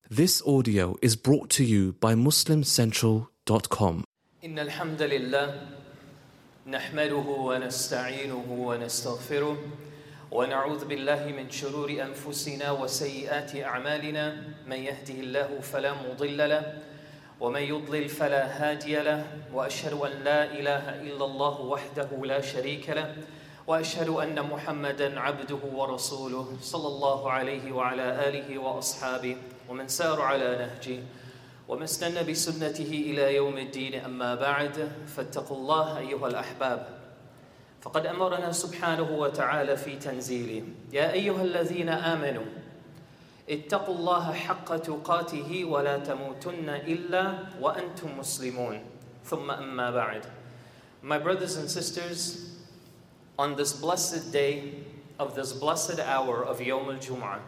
This audio is brought to you by MuslimCentral.com. إن الحمد لله نحمده ونستعينه ونستغفره ونعوذ بالله من شرور أنفسنا وسيئات أعمالنا من يهده الله فلا مضل له ومن يضلل فلا هادي له وأشهد أن لا إله إلا الله وحده لا شريك له وأشهد أن محمدًا عبده ورسوله صلى الله عليه وعلى آله وأصحابه ومن سار على نهجه ومن استنى بسنته إلى يوم الدين أما بعد فاتقوا الله أيها الأحباب فقد أمرنا سبحانه وتعالى في تنزيله يا أيها الذين آمنوا اتقوا الله حق تقاته ولا تموتن إلا وأنتم مسلمون ثم أما بعد. My brothers and sisters, on this blessed day of this blessed hour of Yawm al-Jum'ah,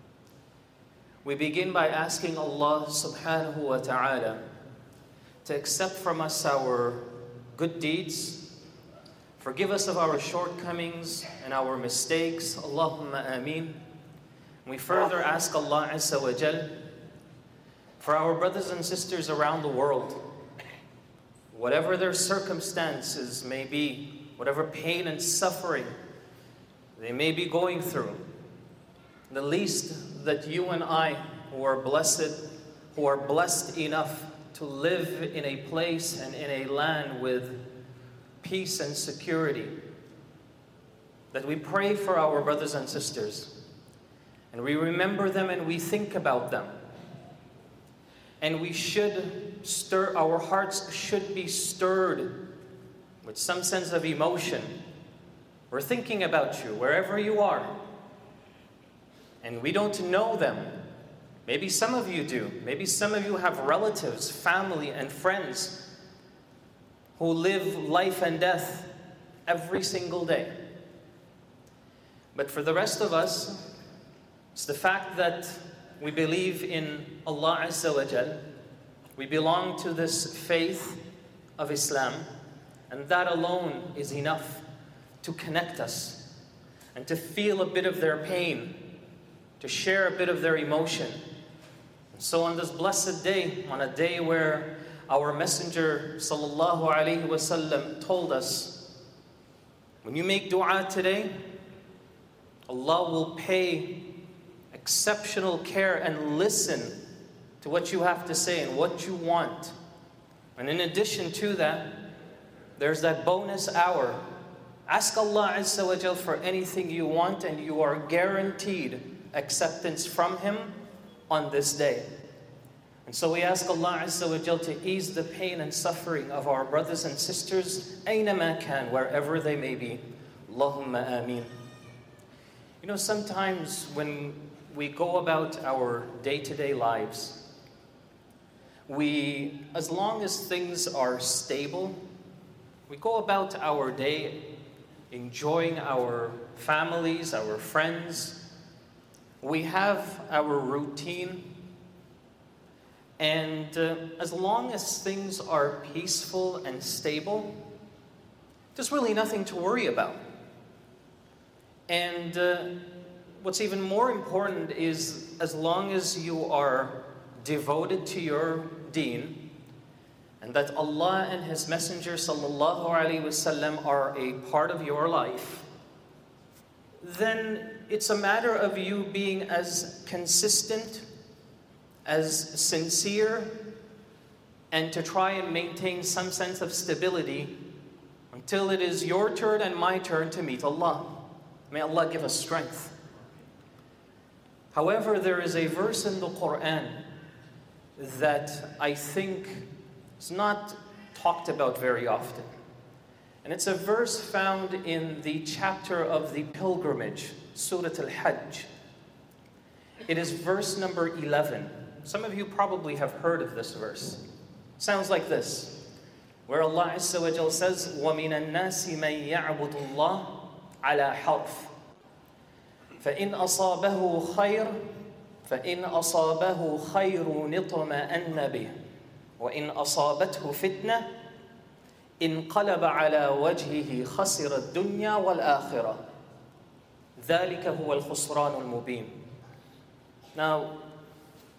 we begin by asking Allah subhanahu wa ta'ala to accept from us our good deeds, forgive us of our shortcomings and our mistakes. Allahumma ameen. We further ask Allah Azza wa Jal for our brothers and sisters around the world, whatever their circumstances may be, whatever pain and suffering they may be going through, the least that you and I, who are blessed enough to live in a place and in a land with peace and security, that we pray for our brothers and sisters, and we remember them and we think about them. And we should our hearts should be stirred with some sense of emotion. We're thinking about you wherever you are. And we don't know them. Maybe some of you do. Maybe some of you have relatives, family, and friends who live life and death every single day. But for the rest of us, it's the fact that we believe in Allah Azza wa Jal. We belong to this faith of Islam. And that alone is enough to connect us and to feel a bit of their pain, to share a bit of their emotion. And so on this blessed day, on a day where our Messenger sallallahu alaihi wasallam told us, when you make dua today, Allah will pay exceptional care and listen to what you have to say and what you want. And in addition to that, there's that bonus hour. Ask Allah Azza wa Jal for anything you want and you are guaranteed acceptance from Him on this day. And so we ask Allah Azza wa Jal to ease the pain and suffering of our brothers and sisters, أينما كان, wherever they may be. Allahumma ameen. You know, sometimes when we go about our day-to-day lives, as long as things are stable, we go about our day enjoying our families, our friends. We have our routine. And as long as things are peaceful and stable, there's really nothing to worry about. And what's even more important is as long as you are devoted to your deen, and that Allah and His Messenger sallallahu alaihi wasallam are a part of your life, then it's a matter of you being as consistent, as sincere, and to try and maintain some sense of stability until it is your turn and my turn to meet Allah. May Allah give us strength. However, there is a verse in the Quran that I think is not talked about very often. And it's a verse found in the chapter of the pilgrimage, Surah Al-Hajj. It is verse number 11. Some of you probably have heard of this verse. It sounds like this, where Allah Azza wa Jal says, وَمِنَ النَّاسِ مَن يَعْبُدُ اللَّهَ عَلَى حَرْفٍ فَإِنْ أَصَابَهُ خَيْرٌ اطْمَأَنَّ بِهِ وَإِنْ أَصَابَتْهُ فِتْنَةٌ انقلب على وجهه خسر الدنيا والآخرة ذلك هو الخسران المبين. Now,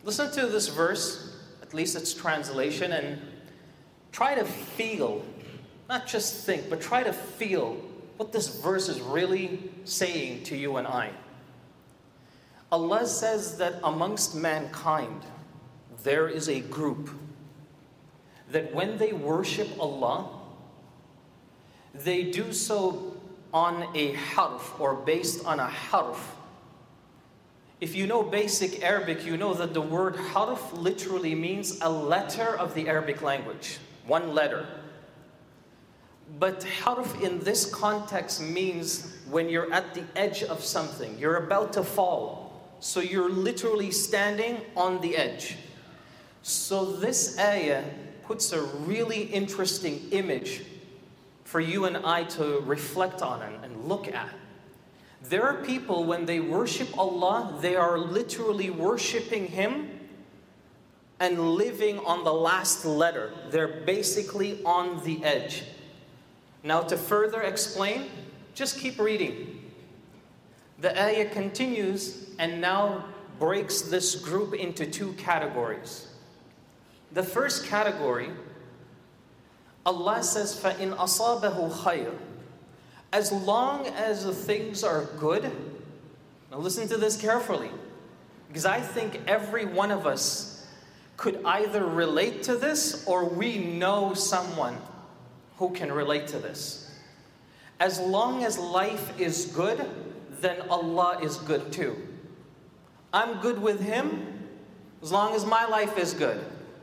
Listen to this verse, at least its translation, and try to feel, not just think, but try to feel what this verse is really saying to you and I. Allah says that amongst mankind, there is a group that when they worship Allah, they do so on a harf, or based on a harf. If you know basic Arabic, you know that the word harf literally means a letter of the Arabic language, one letter. But harf in this context means when you're at the edge of something, you're about to fall. So you're literally standing on the edge. So this ayah puts a really interesting image for you and I to reflect on and look at. There are people, when they worship Allah, they are literally worshiping Him and living on the last letter. They're basically on the edge. Now, to further explain, just keep reading. The ayah continues and now breaks this group into two categories. The first category, Allah says, فَإِنْ أَصَابَهُ خَيْرٌ. As long as the things are good, now listen to this carefully, because I think every one of us could either relate to this or we know someone who can relate to this. As long as life is good, then Allah is good too. I'm good with Him as long as my life is good.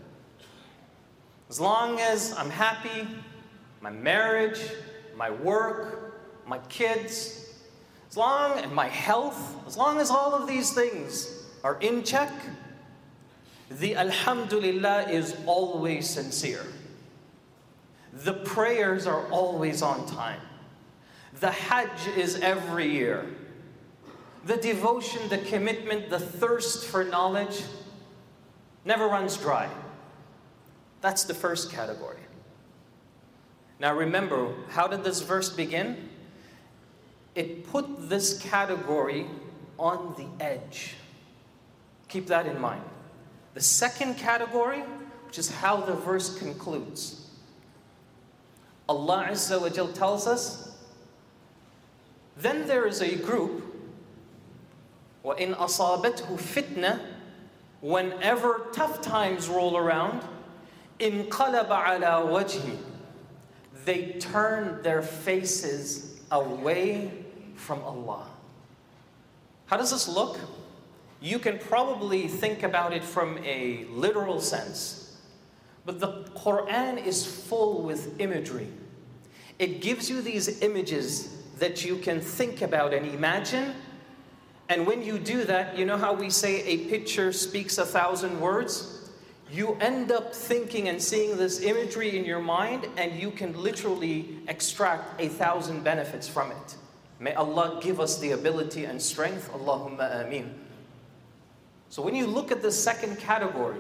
As long as I'm happy, my marriage, my work, my kids, and my health, as long as all of these things are in check, the alhamdulillah is always sincere. The prayers are always on time. The hajj is every year. The devotion, the commitment, the thirst for knowledge never runs dry. That's the first category. Now remember, how did this verse begin? It put this category on the edge. Keep that in mind. The second category, which is how the verse concludes. Allah Azza wa Jal tells us, then there is a group, وَإِنْ أَصَابَتْهُ فِتْنَةٌ, whenever tough times roll around, انقلب على وجهه, they turn their faces away from Allah. How does this look? You can probably think about it from a literal sense, but the Quran is full with imagery. It gives you these images that you can think about and imagine, and when you do that, you know how we say a picture speaks 1,000 words? You end up thinking and seeing this imagery in your mind, and you can literally extract 1,000 benefits from it. May Allah give us the ability and strength. Allahumma ameen. So when you look at the second category,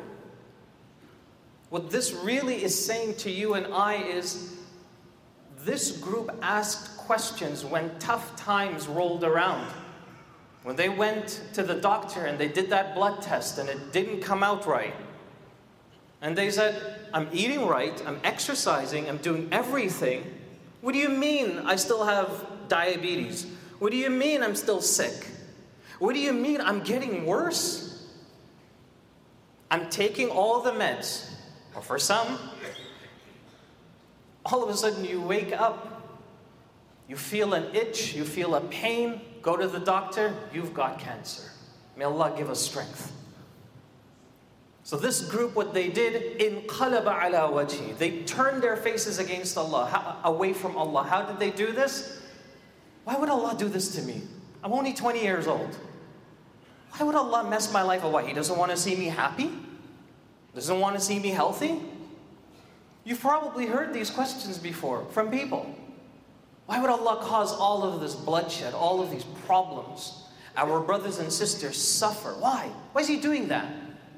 what this really is saying to you and I is, this group asked questions when tough times rolled around. When they went to the doctor and they did that blood test and it didn't come out right. And they said, I'm eating right, I'm exercising, I'm doing everything. What do you mean I still have diabetes? What do you mean I'm still sick? What do you mean I'm getting worse? I'm taking all the meds. Or for some, all of a sudden you wake up, you feel an itch, you feel a pain, go to the doctor, you've got cancer. May Allah give us strength. So this group, what they did, انقلب على وجهه, they turned their faces against Allah, away from Allah. How did they do this? Why would Allah do this to me? I'm only 20 years old. Why would Allah mess my life away? He doesn't want to see me happy? Doesn't want to see me healthy? You've probably heard these questions before from people. Why would Allah cause all of this bloodshed, all of these problems? Our brothers and sisters suffer. Why? Why is He doing that?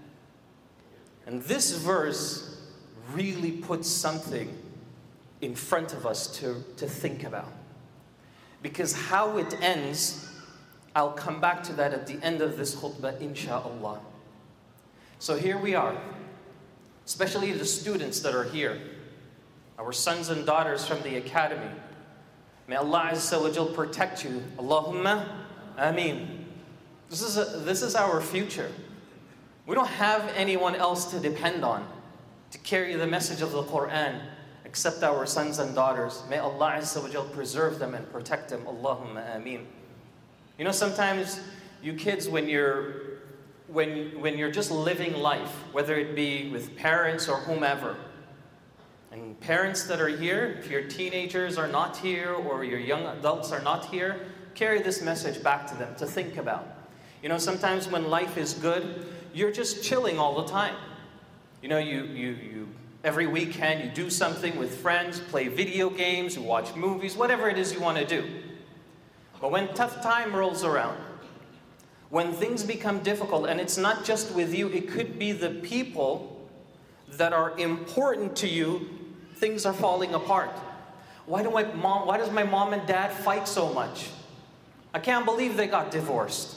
And this verse really puts something in front of us to think about. Because how it ends, I'll come back to that at the end of this khutbah, insha'Allah. So here we are, especially the students that are here, our sons and daughters from the academy. May Allah Azza wa Jal protect you. Allahumma ameen. This is our future. We don't have anyone else to depend on to carry the message of the Quran except our sons and daughters. May Allah Azza wa Jal preserve them and protect them. Allahumma ameen. You know, sometimes you kids, when you're just living life, whether it be with parents or whomever, and parents that are here, if your teenagers are not here or your young adults are not here, carry this message back to them to think about. You know, sometimes when life is good, you're just chilling all the time. You know, you every weekend you do something with friends, play video games, you watch movies, whatever it is you want to do. But when tough time rolls around, when things become difficult, and it's not just with you, it could be the people that are important to you, things are falling apart. Why does my mom and dad fight so much? I can't believe they got divorced.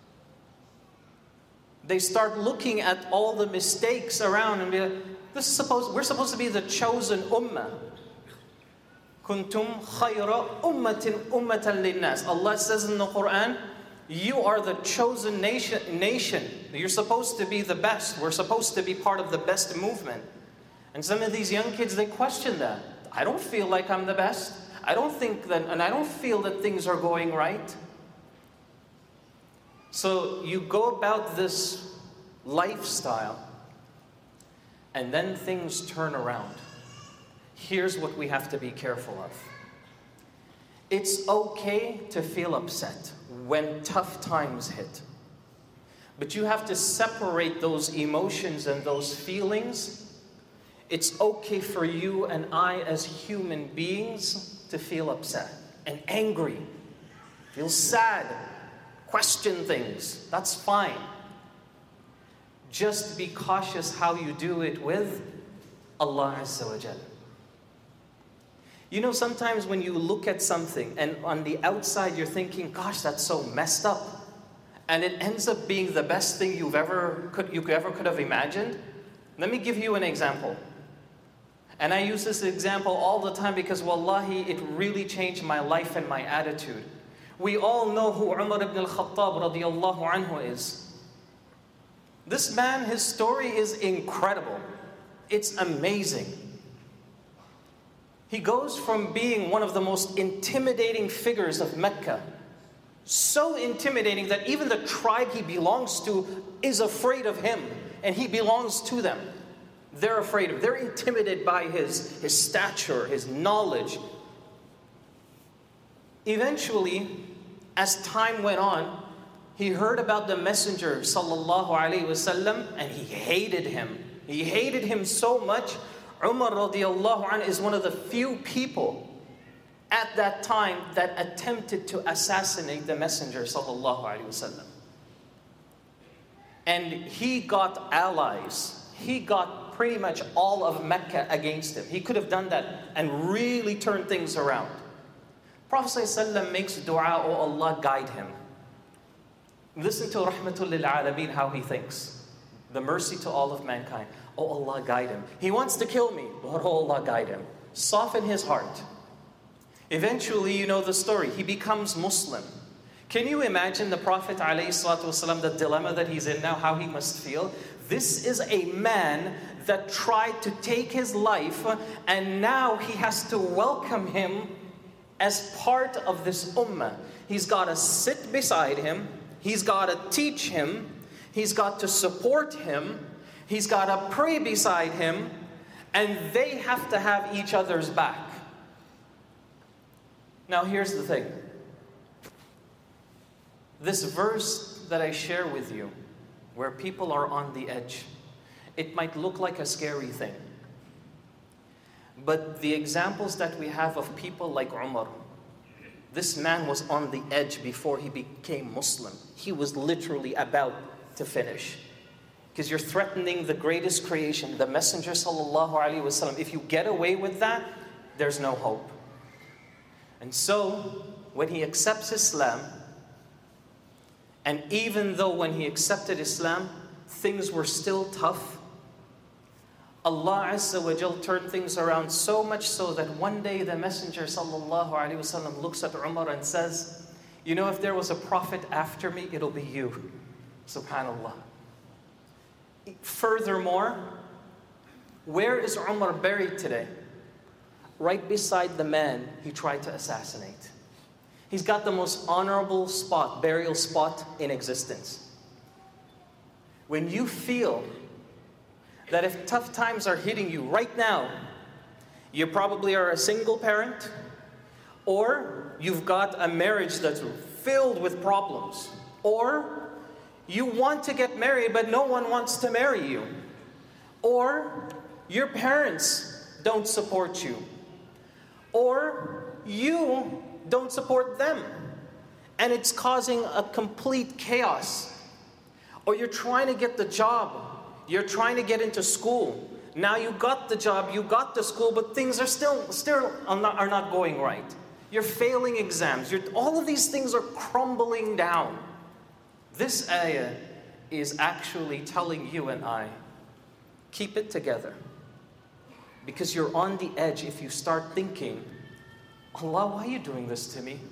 They start looking at all the mistakes around and be like, we're supposed to be the chosen ummah. Kuntum khayra ummatin ummatan linnas. Allah says in the Quran, you are the chosen nation. You're supposed to be the best. We're supposed to be part of the best movement. And some of these young kids, they question that. I don't feel like I'm the best. I don't feel that things are going right. So you go about this lifestyle, and then things turn around. Here's what we have to be careful of. It's okay to feel upset when tough times hit. But you have to separate those emotions and those feelings. It's okay for you and I as human beings to feel upset and angry, feel sad, question things. That's fine. Just be cautious how you do it with Allah Azza wa Jal. You know, sometimes when you look at something and on the outside you're thinking, gosh, that's so messed up. And it ends up being the best thing you ever could have imagined. Let me give you an example. And I use this example all the time because wallahi, it really changed my life and my attitude. We all know who Umar ibn al-Khattab radiyallahu anhu is. This man, his story is incredible. It's amazing. He goes from being one of the most intimidating figures of Mecca, so intimidating that even the tribe he belongs to is afraid of him, and he belongs to them. They're afraid of him. They're intimidated by his stature, his knowledge. Eventually, as time went on, he heard about the Messenger sallallahu alaihi wasallam, and he hated him. He hated him so much. Umar radiallahu anhu is one of the few people at that time that attempted to assassinate the Messenger sallallahu alaihi wasallam. And he got allies. He got pretty much all of Mecca against him. He could have done that and really turned things around. Prophet ﷺ makes dua, oh Allah, guide him. Listen to Rahmatul lil Alameen, how he thinks. The mercy to all of mankind. Oh Allah, guide him. He wants to kill me, but oh Allah, guide him. Soften his heart. Eventually, you know the story. He becomes Muslim. Can you imagine the Prophet ﷺ, the dilemma that he's in now, how he must feel? This is a man that tried to take his life, and now he has to welcome him as part of this ummah. He's got to sit beside him. He's got to teach him. He's got to support him. He's got to pray beside him. And they have to have each other's back. Now here's the thing. This verse that I share with you, where people are on the edge, it might look like a scary thing. But the examples that we have of people like Umar, this man was on the edge before he became Muslim. He was literally about to finish. Because you're threatening the greatest creation, the Messenger sallallahu alaihi wasallam. If you get away with that, there's no hope. And so, when he accepts Islam, and even though when he accepted Islam, things were still tough, Allah Azza wa Jal turned things around so much so that one day the Messenger sallallahu alaihi wasallam looks at Umar and says, you know, if there was a prophet after me, it'll be you. Subhanallah. Furthermore, where is Umar buried today? Right beside the man he tried to assassinate. He's got the most honorable spot, burial spot in existence. When you feel that if tough times are hitting you right now, you probably are a single parent, or you've got a marriage that's filled with problems, or you want to get married but no one wants to marry you, or your parents don't support you, or you don't support them, and it's causing a complete chaos. Or you're trying to get the job, you're trying to get into school. Now you got the job, you got the school, but things are still are not going right. You're failing exams. All of these things are crumbling down. This ayah is actually telling you and I, keep it together. Because you're on the edge if you start thinking, Allah, why are you doing this to me?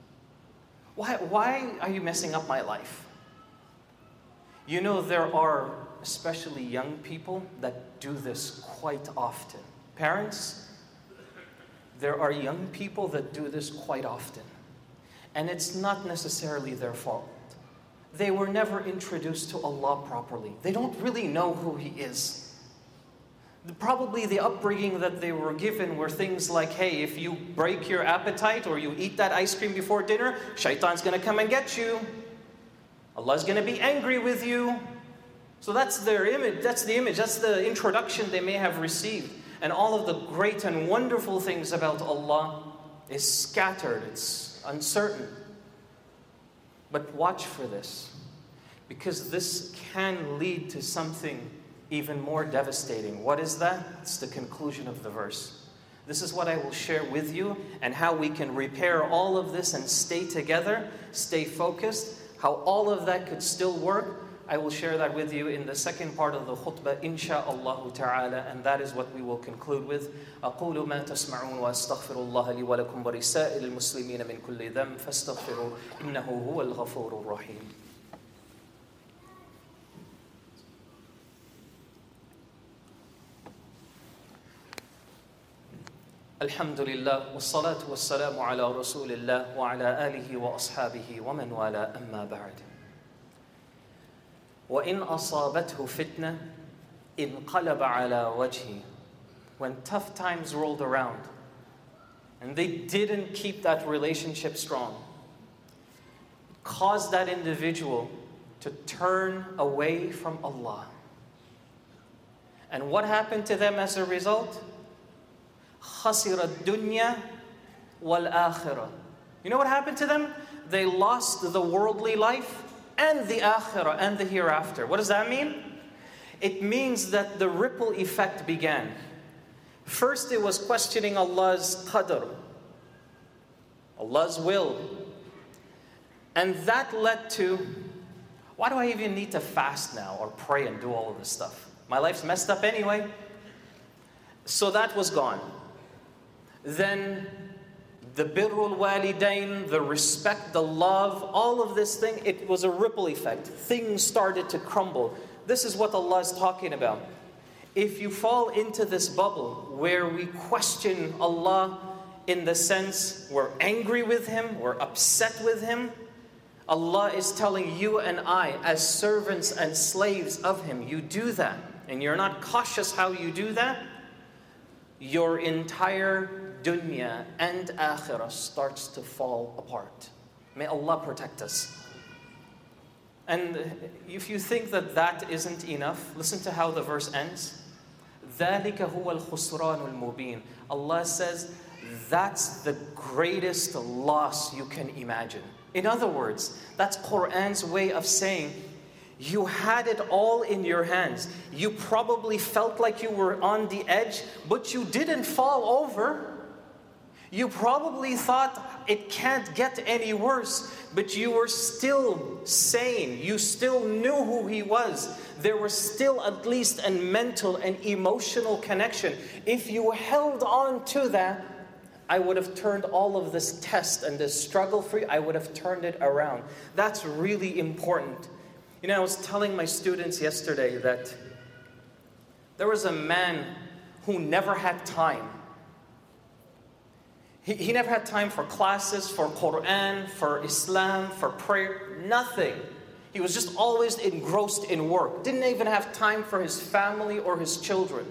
Why are you messing up my life? You know, there are especially young people that do this quite often. Parents, there are young people that do this quite often. And it's not necessarily their fault. They were never introduced to Allah properly. They don't really know who He is. Probably the upbringing that they were given were things like, hey, if you break your appetite or you eat that ice cream before dinner, shaitan's going to come and get you. Allah's going to be angry with you. So that's their image, that's the introduction they may have received. And all of the great and wonderful things about Allah is scattered, it's uncertain. But watch for this, because this can lead to something even more devastating. What is that? It's the conclusion of the verse. This is what I will share with you, and how we can repair all of this and stay together, stay focused, how all of that could still work. I will share that with you in the second part of the khutbah, insha'Allah ta'ala, and that is what we will conclude with. أقول ما تسمعون وأستغفر الله لي ولكم ولسائر المسلمين من كل ذنب فاستغفروا إنه هو الغفور الرحيم. الحمد لله والصلاة والسلام على رسول الله وعلى آله وأصحابه ومن والاه أما بعد. وَإِنْ أَصَابَتْهُ فِتْنَةٌ انْقَلَبَ عَلَى وَجْهِهِ. When tough times rolled around and they didn't keep that relationship strong, it caused that individual to turn away from Allah. And what happened to them as a result? خَسِرَ الدُّنْيَا وَالْآخِرَةِ. You know what happened to them? They lost the worldly life and the akhirah, and the hereafter. What does that mean? It means that the ripple effect began. First, it was questioning Allah's qadr, Allah's will. And that led to, why do I even need to fast now or pray and do all of this stuff? My life's messed up anyway. So that was gone. Then the birrul walidain, the respect, the love, all of this thing, it was a ripple effect. Things started to crumble. This is what Allah is talking about. If you fall into this bubble where we question Allah in the sense we're angry with Him, we're upset with Him, Allah is telling you and I as servants and slaves of Him, you do that, and you're not cautious how you do that, your entire dunya and akhirah starts to fall apart. May Allah protect us. And if you think that that isn't enough, listen to how the verse ends. ذَلِكَ هُوَ الْخُسْرَانُ الْمُبِينُ. Allah says, that's the greatest loss you can imagine. In other words, that's Qur'an's way of saying, you had it all in your hands. You probably felt like you were on the edge, but you didn't fall over. You probably thought it can't get any worse, but you were still sane. You still knew who He was. there was still at least a mental and emotional connection. If you held on to that, I would have turned all of this test and this struggle for you, I would have turned it around. That's really important. You know, I was telling my students yesterday that there was a man who never had time. He never had time for classes, for Quran, for Islam, for prayer, nothing. He was just always engrossed in work. Didn't even have time for his family or his children.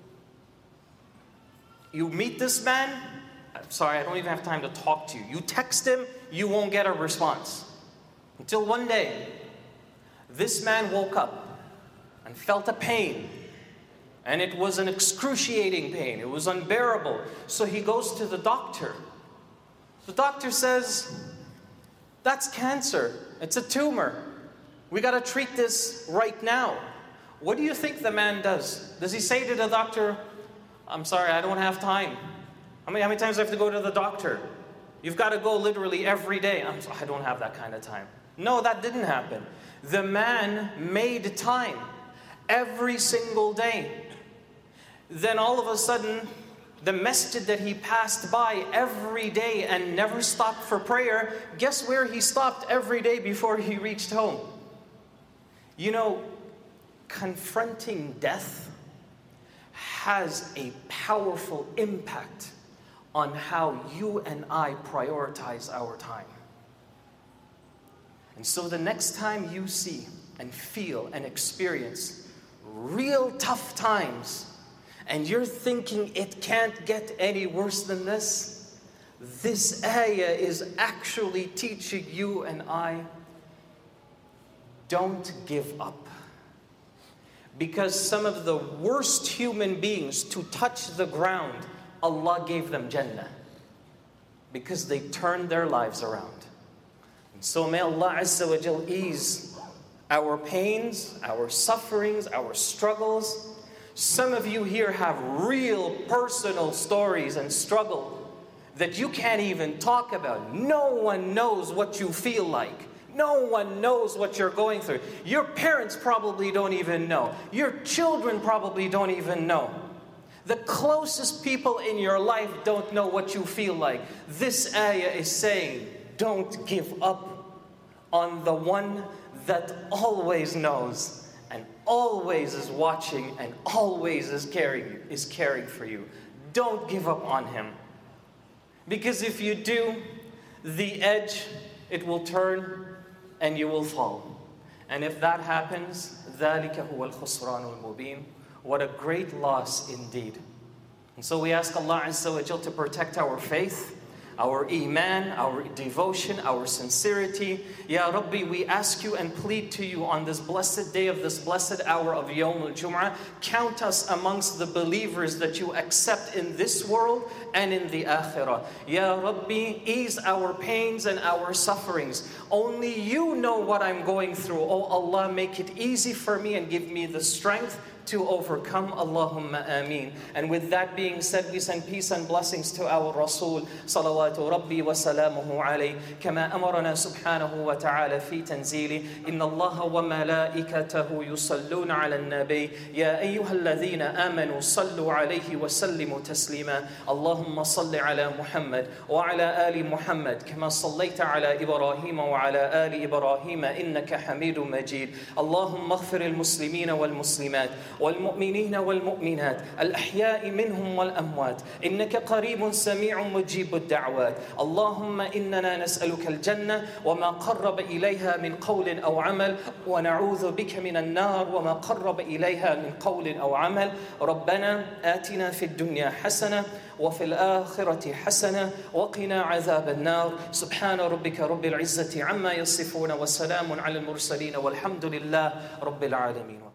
You meet this man, I'm sorry, I don't even have time to talk to you. You text him, you won't get a response. Until one day, this man woke up and felt a pain. And it was an excruciating pain. It was unbearable. So he goes to the doctor. The doctor says, that's cancer. It's a tumor. We got to treat this right now. What do you think the man does? Does he say to the doctor, I'm sorry, I don't have time. How many times do I have to go to the doctor? You've got to go literally every day. I don't have that kind of time. No, that didn't happen. The man made time every single day. Then all of a sudden, the masjid that he passed by every day and never stopped for prayer, guess where he stopped every day before he reached home? You know, confronting death has a powerful impact on how you and I prioritize our time. And so the next time you see and feel and experience real tough times, and you're thinking it can't get any worse than this, this ayah is actually teaching you and I, don't give up. Because some of the worst human beings to touch the ground, Allah gave them Jannah. Because they turned their lives around. And so may Allah Azza wa Jal ease our pains, our sufferings, our struggles. Some of you here have real personal stories and struggle that you can't even talk about. No one knows what you feel like. No one knows what you're going through. Your parents probably don't even know. Your children probably don't even know. The closest people in your life don't know what you feel like. This ayah is saying, don't give up on the one that always knows and always is watching and always is caring for you. Don't give up on him. Because if you do, the edge, it will turn and you will fall. And if that happens, ذَلِكَ هُوَ الْخُسْرَانُ الْمُبِينُ. What a great loss indeed. And so we ask Allah Azza wa Jal to protect our faith, our iman, our devotion, our sincerity. Ya Rabbi, we ask you and plead to you on this blessed day of this blessed hour of Yawm al-Jum'ah, count us amongst the believers that you accept in this world and in the akhirah. Ya Rabbi, ease our pains and our sufferings. Only you know what I'm going through. Oh Allah, make it easy for me and give me the strength to overcome. Allahumma ameen. And with that being said, we send peace and blessings to our Rasul salawatu rabbi wa salamuhu alayhi kama amarana subhanahu wa ta'ala fi tanzili inna Allah wa malaikatahu yusalluna ala an-nabi ya ayyuhalladhina amanu sallu alayhi wa sallimu taslima Allahumma salli ala Muhammad wa ala ali Muhammad kama sallaita ala Ibrahim wa ala ali Ibrahim innaka Hamidum Majid Allahumma ighfir al-muslimina wal-muslimat والمؤمنين والمؤمنات الأحياء منهم والأموات إنك قريب سميع مجيب الدعوات اللهم إننا نسألك الجنة وما قرب إليها من قول أو عمل ونعوذ بك من النار وما قرب إليها من قول أو عمل ربنا آتنا في الدنيا حسنة وفي الآخرة حسنة وقنا عذاب النار سبحان ربك رب العزة عما يصفون وسلام على المرسلين والحمد لله رب العالمين